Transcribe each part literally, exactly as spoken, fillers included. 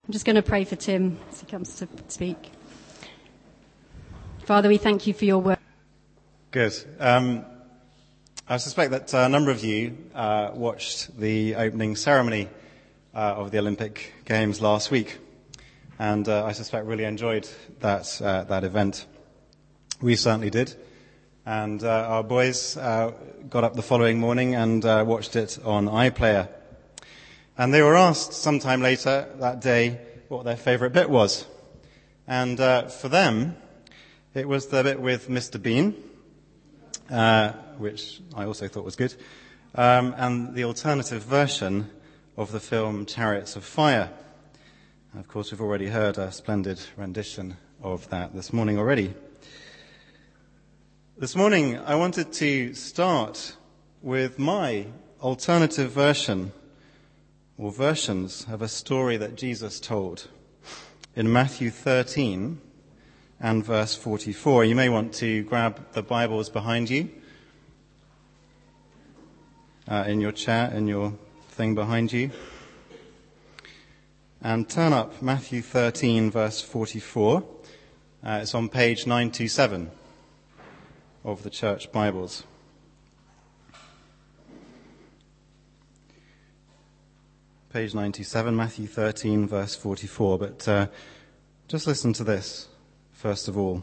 I'm just going to pray for Tim as he comes to speak. Father, we thank you for your word. Good. Um, I suspect that a number of you uh, watched the opening ceremony uh, of the Olympic Games last week, and uh, I suspect really enjoyed that uh, that event. We certainly did, and uh, our boys uh, got up the following morning and uh, watched it on iPlayer. And they were asked sometime later that day what their favourite bit was. And uh, for them, it was the bit with Mister Bean, uh, which I also thought was good, um, and the alternative version of the film Chariots of Fire. Of course, we've already heard a splendid rendition of that this morning already. This morning, I wanted to start with my alternative version or versions of a story that Jesus told in Matthew thirteen and verse forty-four. You may want to grab the Bibles behind you, uh, in your chair, in your thing behind you, and turn up Matthew thirteen, verse forty-four. Uh, it's on page nine twenty-seven of the church Bibles. Page ninety-seven, Matthew thirteen, verse forty-four. But uh, just listen to this, first of all.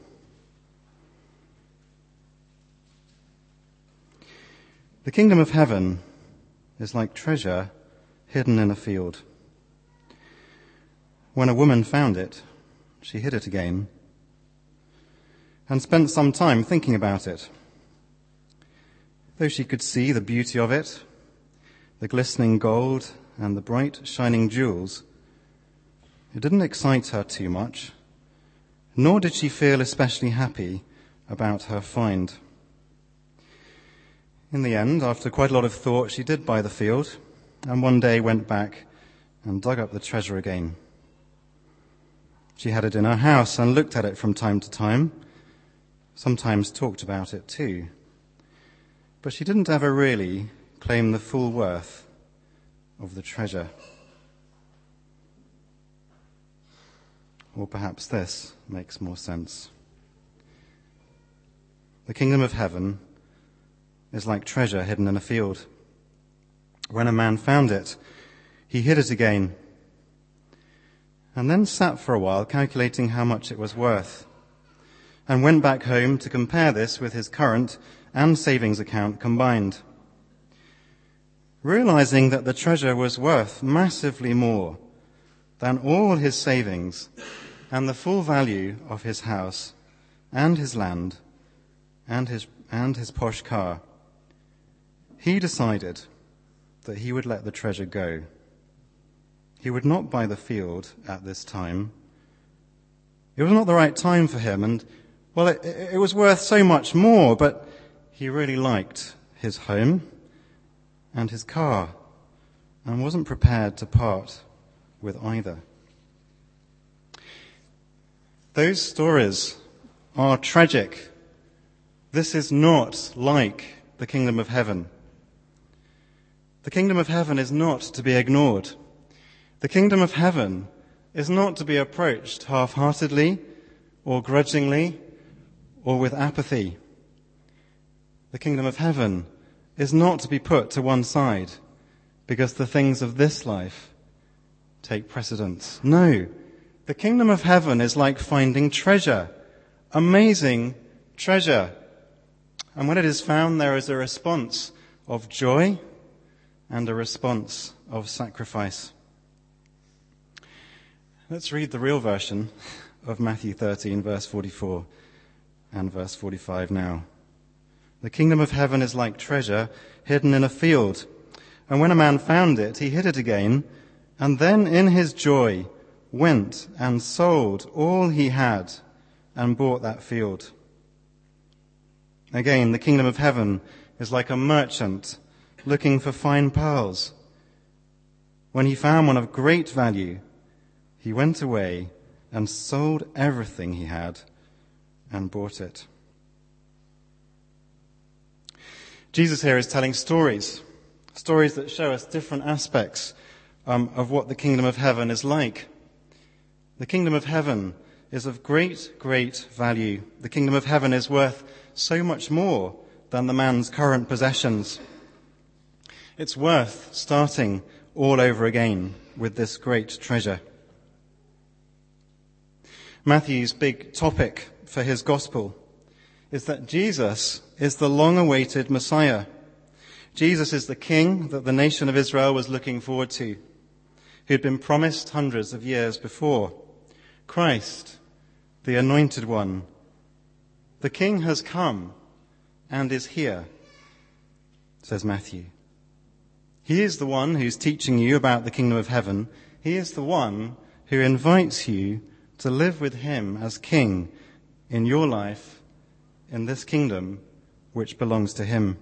The kingdom of heaven is like treasure hidden in a field. When a woman found it, she hid it again and spent some time thinking about it. Though she could see the beauty of it, the glistening gold and the bright shining jewels, it didn't excite her too much, nor did she feel especially happy about her find. In the end, after quite a lot of thought, she did buy the field, and one day went back and dug up the treasure again. She had it in her house and looked at it from time to time, sometimes talked about it too. But she didn't ever really claim the full worth of the treasure. Or perhaps this makes more sense. The kingdom of heaven is like treasure hidden in a field. When a man found it, he hid it again, and then sat for a while calculating how much it was worth, and went back home to compare this with his current and savings account combined. Realizing that the treasure was worth massively more than all his savings and the full value of his house and his land and his, and his posh car, he decided that he would let the treasure go. He would not buy the field at this time. It was not the right time for him, and, well, it, it was worth so much more, but he really liked his home and his car, and wasn't prepared to part with either. Those stories are tragic. This is not like the kingdom of heaven. The kingdom of heaven is not to be ignored. The kingdom of heaven is not to be approached half-heartedly or grudgingly or with apathy. The kingdom of heaven is not to be put to one side because the things of this life take precedence. No, the kingdom of heaven is like finding treasure, amazing treasure. And when it is found, there is a response of joy and a response of sacrifice. Let's read the real version of Matthew thirteen, verse forty-four and verse forty-five now. The kingdom of heaven is like treasure hidden in a field. And when a man found it, he hid it again, and then in his joy went and sold all he had and bought that field. Again, the kingdom of heaven is like a merchant looking for fine pearls. When he found one of great value, he went away and sold everything he had and bought it. Jesus here is telling stories, stories that show us different aspects um, of what the kingdom of heaven is like. The kingdom of heaven is of great, great value. The kingdom of heaven is worth so much more than the man's current possessions. It's worth starting all over again with this great treasure. Matthew's big topic for his gospel is that Jesus is the long-awaited Messiah. Jesus is the king that the nation of Israel was looking forward to, who had been promised hundreds of years before. Christ, the anointed one. The king has come and is here, says Matthew. He is the one who's teaching you about the kingdom of heaven. He is the one who invites you to live with him as king in your life, in this kingdom which belongs to him.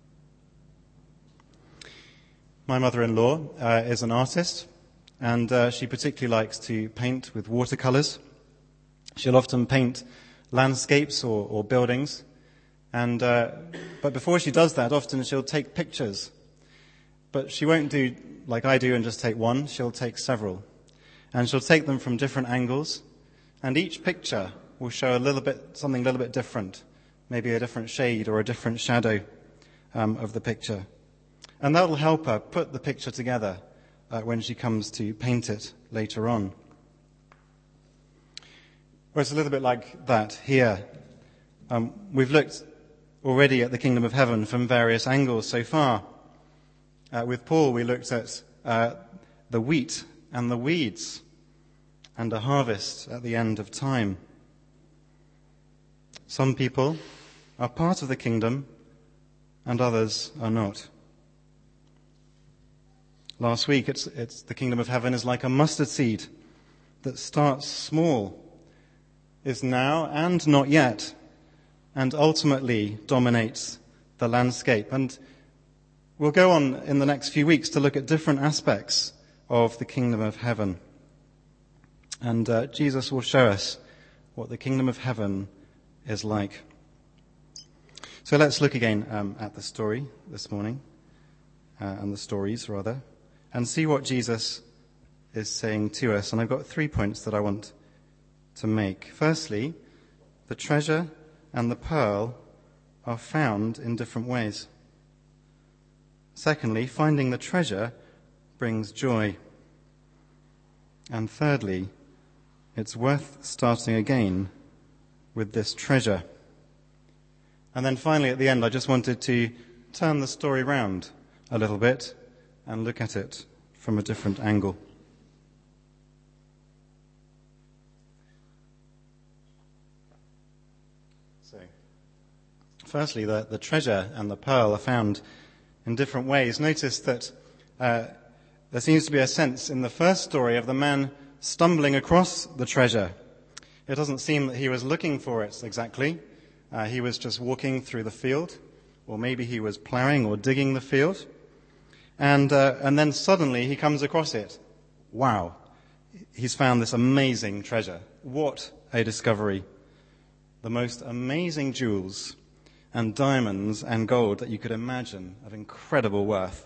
My mother-in-law uh, is an artist, and uh, she particularly likes to paint with watercolors. She'll often paint landscapes or, or buildings, and uh, but before she does that, often she'll take pictures. But she won't do like I do and just take one. She'll take several, and she'll take them from different angles, and each picture will show a little bit something a little bit different, maybe a different shade or a different shadow um, of the picture, and that will help her put the picture together uh, when she comes to paint it later on. Well, it's a little bit like that here. Um, we've looked already at the kingdom of heaven from various angles so far. Uh, with Paul, we looked at uh, the wheat and the weeds and a harvest at the end of time. Some people are part of the kingdom and others are not. Last week, it's, it's the kingdom of heaven is like a mustard seed that starts small, is now and not yet, and ultimately dominates the landscape. And we'll go on in the next few weeks to look at different aspects of the kingdom of heaven. And uh, Jesus will show us what the kingdom of heaven is like. So let's look again um, at the story this morning, uh, and the stories rather, and see what Jesus is saying to us. And I've got three points that I want to make. Firstly, the treasure and the pearl are found in different ways. Secondly, finding the treasure brings joy. And thirdly, it's worth starting again with this treasure. And then finally, at the end, I just wanted to turn the story round a little bit and look at it from a different angle. So, firstly, the, the treasure and the pearl are found in different ways. Notice that uh, there seems to be a sense in the first story of the man stumbling across the treasure. It doesn't seem that he was looking for it exactly. Uh, he was just walking through the field, or maybe he was ploughing or digging the field. And uh, and then suddenly he comes across it. Wow, he's found this amazing treasure. What a discovery. The most amazing jewels and diamonds and gold that you could imagine, of incredible worth.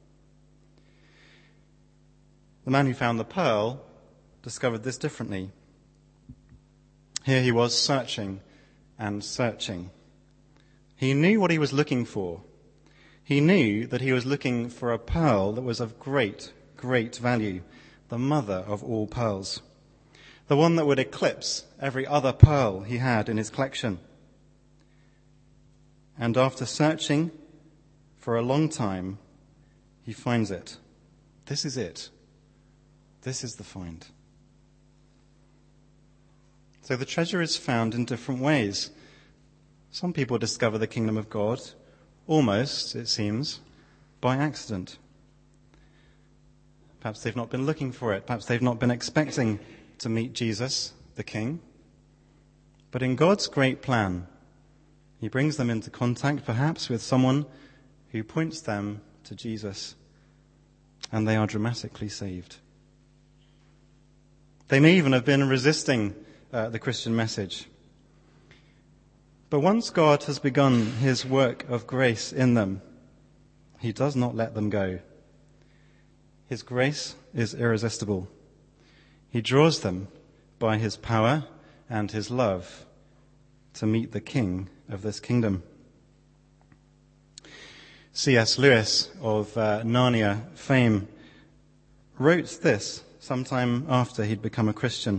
The man who found the pearl discovered this differently. Here he was searching and searching. He knew what he was looking for. He knew that he was looking for a pearl that was of great, great value, the mother of all pearls, the one that would eclipse every other pearl he had in his collection. And after searching for a long time, he finds it. This is it. This is the find. So the treasure is found in different ways. Some people discover the kingdom of God almost, it seems, by accident. Perhaps they've not been looking for it. Perhaps they've not been expecting to meet Jesus, the King. But in God's great plan, he brings them into contact, perhaps, with someone who points them to Jesus, and they are dramatically saved. They may even have been resisting uh, the Christian message. But once God has begun his work of grace in them, he does not let them go. His grace is irresistible. He draws them by his power and his love to meet the king of this kingdom. C S Lewis of uh, Narnia fame wrote this sometime after he'd become a Christian.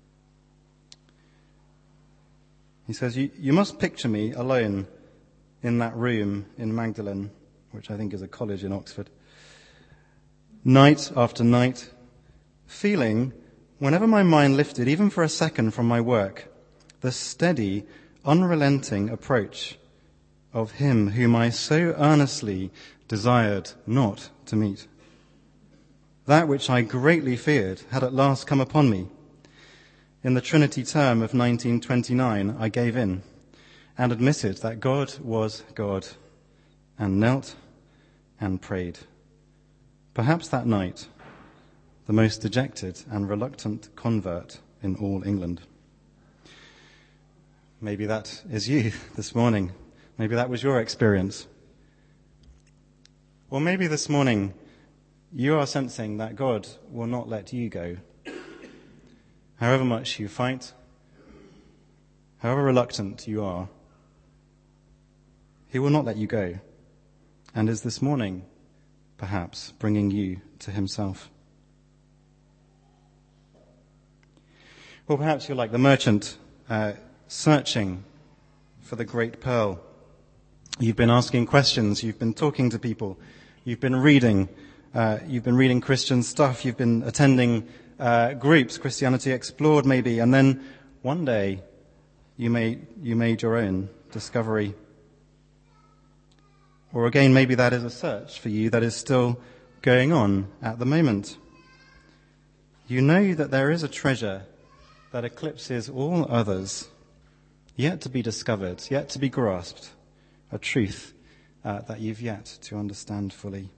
He says, you, you must picture me alone in that room in Magdalen, which I think is a college in Oxford, night after night, feeling, whenever my mind lifted, even for a second from my work, the steady, unrelenting approach of him whom I so earnestly desired not to meet. That which I greatly feared had at last come upon me. In the Trinity term of nineteen twenty-nine, I gave in and admitted that God was God, and knelt and prayed. Perhaps that night, the most dejected and reluctant convert in all England. Maybe that is you this morning. Maybe that was your experience. Or maybe this morning you are sensing that God will not let you go. However much you fight, however reluctant you are, he will not let you go, and is this morning, perhaps, bringing you to himself. Or perhaps you're like the merchant, uh, searching for the great pearl. You've been asking questions, you've been talking to people, you've been reading, uh, you've been reading Christian stuff, you've been attending uh, groups, Christianity Explored maybe, and then one day you made, you made your own discovery. Or again, maybe that is a search for you that is still going on at the moment. You know that there is a treasure that eclipses all others, yet to be discovered, yet to be grasped, a truth uh, that you've yet to understand fully.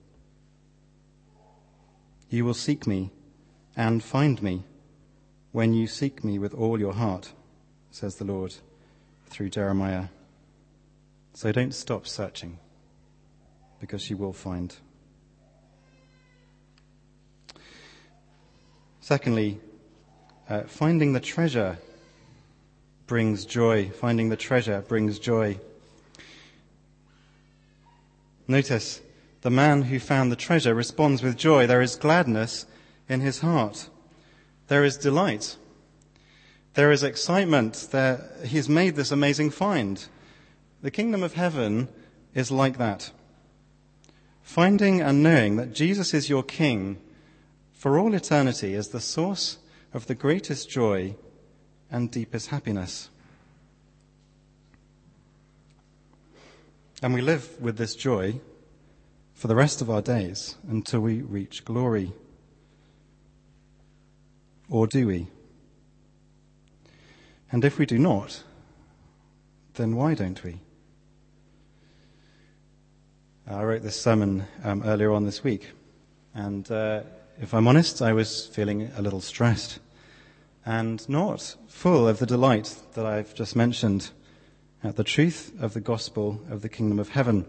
You will seek me and find me when you seek me with all your heart, says the Lord through Jeremiah. So don't stop searching, because you will find. Secondly, uh, finding the treasure brings joy. Finding the treasure brings joy. Notice, the man who found the treasure responds with joy. There is gladness in his heart. There is delight. There is excitement. There, he's made this amazing find. The kingdom of heaven is like that. Finding and knowing that Jesus is your King for all eternity is the source of the greatest joy and deepest happiness. And we live with this joy for the rest of our days until we reach glory. Or do we? And if we do not, then why don't we? I wrote this sermon um, earlier on this week, and uh, if I'm honest, I was feeling a little stressed and not full of the delight that I've just mentioned at the truth of the gospel of the kingdom of heaven.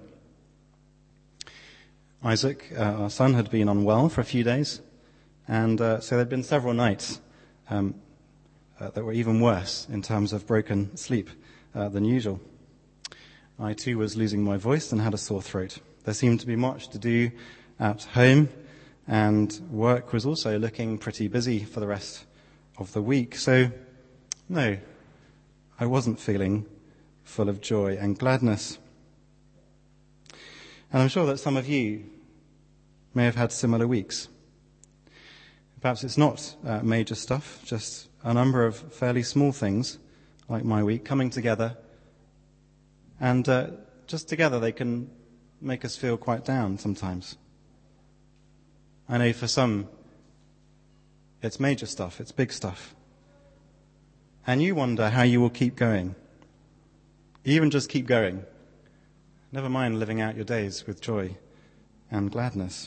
Isaac, uh, our son, had been unwell for a few days, and uh, so there'd been several nights um, uh, that were even worse in terms of broken sleep uh, than usual. I too was losing my voice and had a sore throat. There seemed to be much to do at home, and work was also looking pretty busy for the rest of the week. So, no, I wasn't feeling full of joy and gladness. And I'm sure that some of you may have had similar weeks. Perhaps it's not uh, major stuff, just a number of fairly small things, like my week, coming together. And uh, just together they can make us feel quite down sometimes. I know for some, it's major stuff, it's big stuff. And you wonder how you will keep going. Even just keep going. Never mind living out your days with joy and gladness.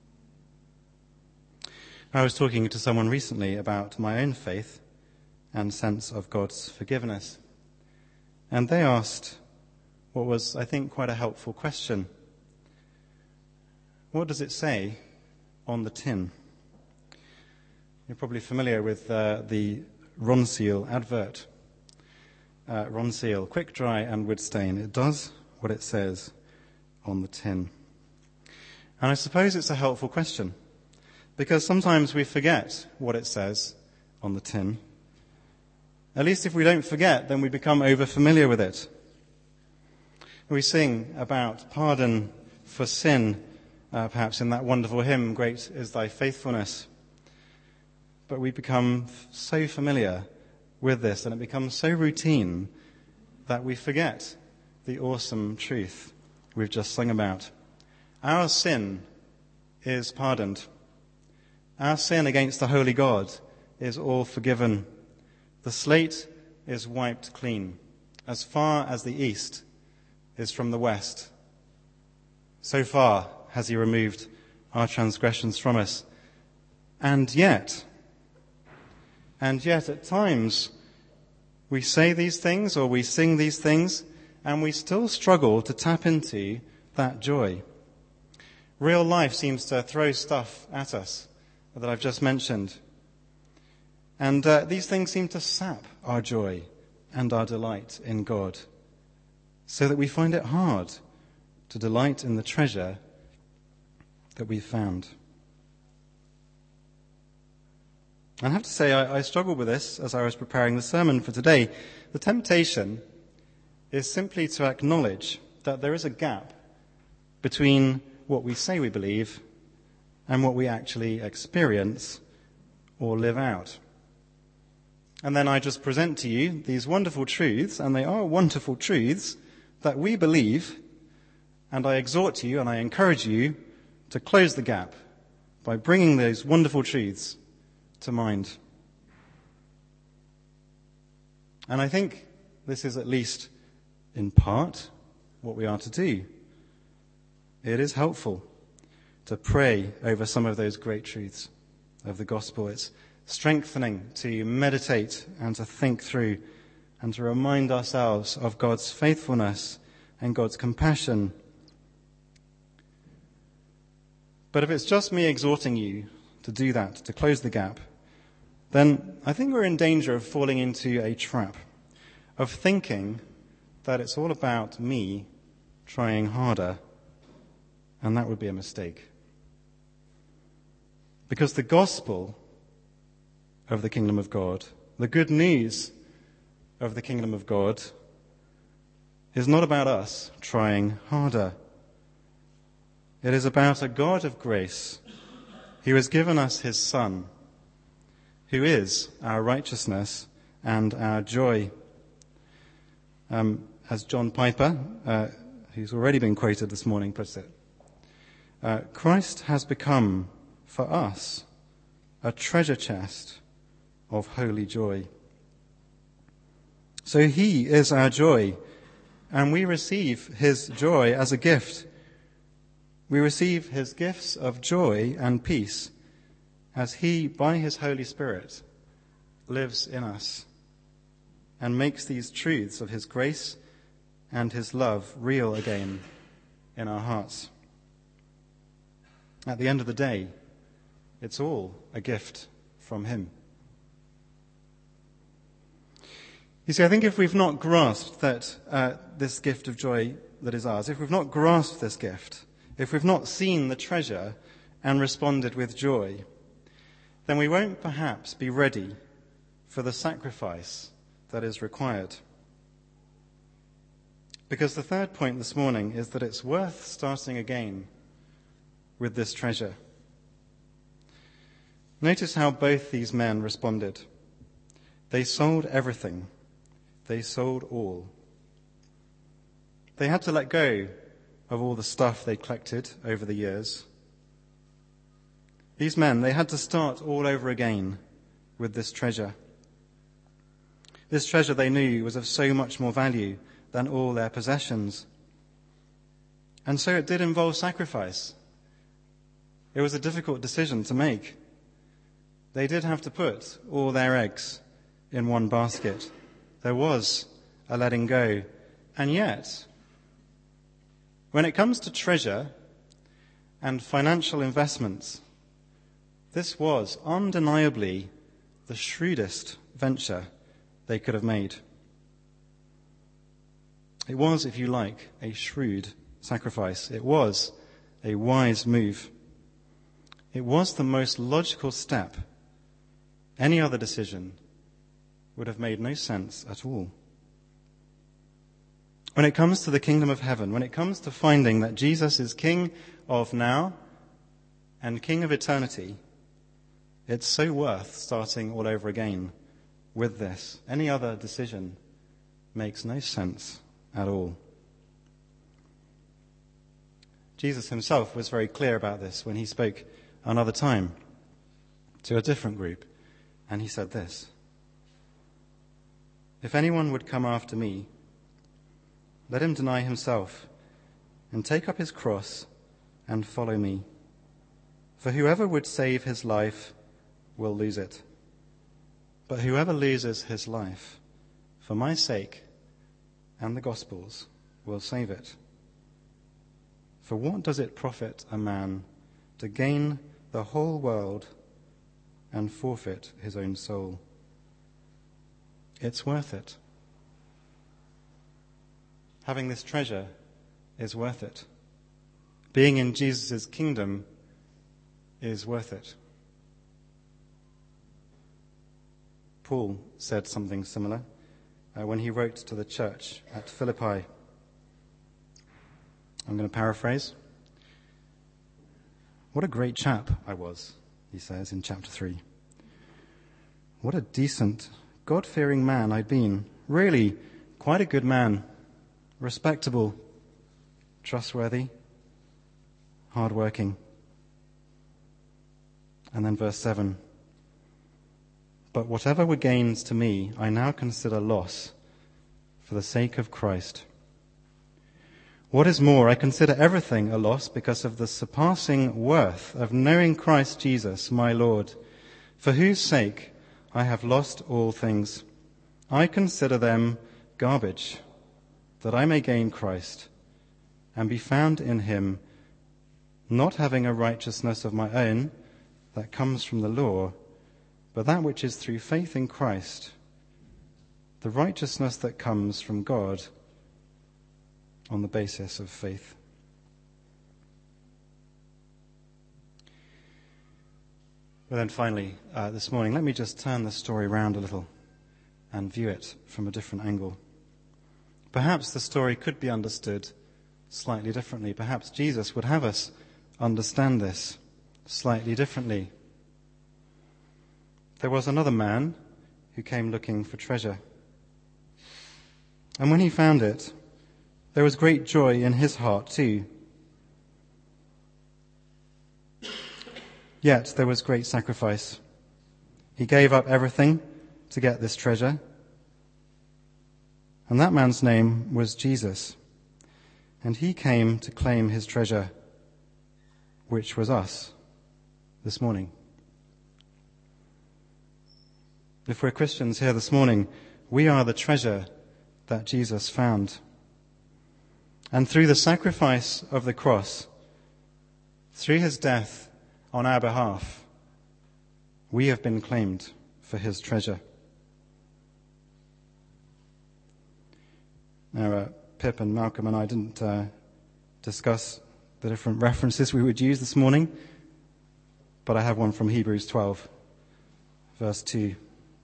I was talking to someone recently about my own faith and sense of God's forgiveness. And they asked what was, I think, quite a helpful question. What does it say on the tin? You're probably familiar with uh, the Ronseal advert. Uh, Ronseal, quick dry and wood stain. It does what it says on the tin. And I suppose it's a helpful question, because sometimes we forget what it says on the tin. At least if we don't forget, then we become over familiar with it. We sing about pardon for sin, uh, perhaps in that wonderful hymn, Great is Thy Faithfulness. But we become so familiar with this, and it becomes so routine that we forget the awesome truth we've just sung about. Our sin is pardoned. Our sin against the holy God is all forgiven. The slate is wiped clean. As far as the east is from the west, so far has he removed our transgressions from us. And yet, and yet at times we say these things or we sing these things and we still struggle to tap into that joy. Real life seems to throw stuff at us that I've just mentioned. And uh, these things seem to sap our joy and our delight in God, so that we find it hard to delight in the treasure that we found. I have to say, I, I struggled with this as I was preparing the sermon for today. The temptation is simply to acknowledge that there is a gap between what we say we believe and what we actually experience or live out. And then I just present to you these wonderful truths, and they are wonderful truths that we believe, and I exhort you and I encourage you to close the gap by bringing those wonderful truths to mind. And I think this is at least in part what we are to do. It is helpful to pray over some of those great truths of the gospel. It's strengthening to meditate and to think through and to remind ourselves of God's faithfulness and God's compassion. But if it's just me exhorting you to do that, to close the gap, then I think we're in danger of falling into a trap of thinking that it's all about me trying harder, and that would be a mistake. Because the gospel of the kingdom of God, the good news of the kingdom of God, is not about us trying harder. It is about a God of grace who has given us his Son, who is our righteousness and our joy. Um, as John Piper, uh, who's already been quoted this morning, puts it, uh, Christ has become for us a treasure chest of holy joy. So he is our joy, and we receive his joy as a gift. We receive his gifts of joy and peace as he, by his Holy Spirit, lives in us and makes these truths of his grace and his love real again in our hearts. At the end of the day, it's all a gift from him. You see, I think if we've not grasped that uh, this gift of joy that is ours, if we've not grasped this gift, if we've not seen the treasure and responded with joy, then we won't perhaps be ready for the sacrifice that is required. Because the third point this morning is that it's worth starting again with this treasure. Notice how both these men responded. They sold everything. They sold all. They had to let go of all the stuff they collected over the years. These men, they had to start all over again with this treasure. This treasure they knew was of so much more value than all their possessions. And so it did involve sacrifice. It was a difficult decision to make. They did have to put all their eggs in one basket. There was a letting go. And yet, when it comes to treasure and financial investments, this was undeniably the shrewdest venture they could have made. It was, if you like, a shrewd sacrifice. It was a wise move. It was the most logical step. Any other decision would have made no sense at all. When it comes to the kingdom of heaven, when it comes to finding that Jesus is King of now and King of eternity, it's so worth starting all over again with this. Any other decision makes no sense at all. Jesus himself was very clear about this when he spoke another time to a different group, and he said this: "If anyone would come after me, let him deny himself and take up his cross and follow me. For whoever would save his life will lose it. But whoever loses his life for my sake and the gospel's will save it. For what does it profit a man to gain the whole world and forfeit his own soul? It's worth it. Having this treasure is worth it. Being in Jesus' kingdom is worth it." Paul said something similar uh, when he wrote to the church at Philippi. I'm going to paraphrase. "What a great chap I was," he says in chapter three. "What a decent, God-fearing man I'd been. Really, quite a good man. Respectable, trustworthy, hard-working." And then verse seven. "But whatever were gains to me, I now consider loss for the sake of Christ. What is more, I consider everything a loss because of the surpassing worth of knowing Christ Jesus, my Lord, for whose sake I have lost all things. I consider them garbage, that I may gain Christ and be found in him, not having a righteousness of my own that comes from the law, but that which is through faith in Christ, the righteousness that comes from God on the basis of faith." Well, then finally, uh, this morning, let me just turn the story round a little and view it from a different angle. Perhaps the story could be understood slightly differently. Perhaps Jesus would have us understand this slightly differently. There was another man who came looking for treasure. And when he found it, there was great joy in his heart too. Yet there was great sacrifice. He gave up everything to get this treasure. And that man's name was Jesus. And he came to claim his treasure, which was us this morning. If we're Christians here this morning, we are the treasure that Jesus found. And through the sacrifice of the cross, through his death on our behalf, we have been claimed for his treasure. Now, uh, Pip and Malcolm and I didn't uh, discuss the different references we would use this morning, but I have one from Hebrews twelve, verse two.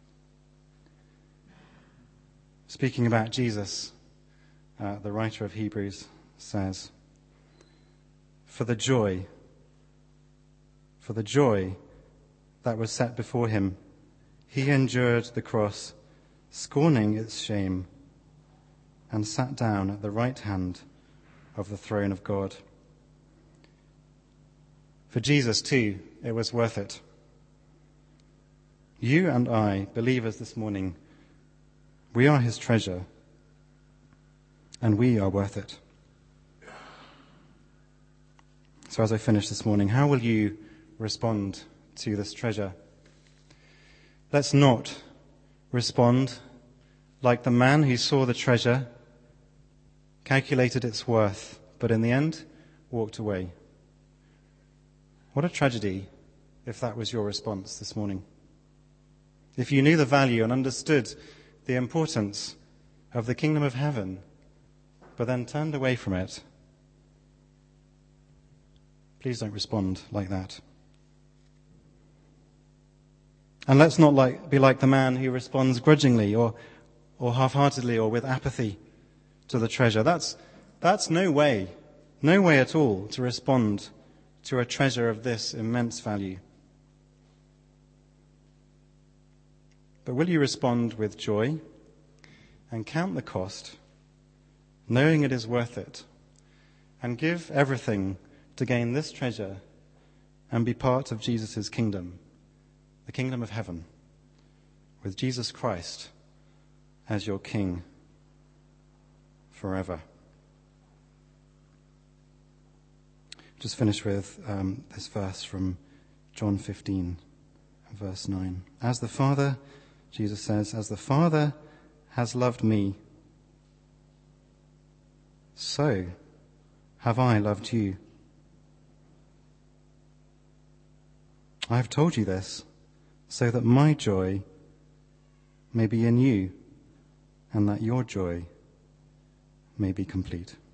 Speaking about Jesus, uh, the writer of Hebrews says, For the joy, for the joy that was set before him, he endured the cross, scorning its shame, and sat down at the right hand of the throne of God. For Jesus too, it was worth it. You and I, believers this morning, we are his treasure, and we are worth it. So as I finish this morning, how will you respond to this treasure? Let's not respond like the man who saw the treasure, calculated its worth, but in the end walked away. What a tragedy if that was your response this morning. if you knew the value and understood the importance of the kingdom of heaven, but then turned away from it, please don't respond like that. And let's not like, be like the man who responds grudgingly or, or half-heartedly or with apathy to the treasure. That's, that's no way, no way at all to respond to a treasure of this immense value. But will you respond with joy and count the cost, knowing it is worth it, and give everything to gain this treasure and be part of Jesus' kingdom, the kingdom of heaven, with Jesus Christ as your King forever? Just finish with um, this verse from John fifteen, verse nine. As the Father, Jesus says, as the Father has loved me, so have I loved you. I have told you this so that my joy may be in you and that your joy may be complete.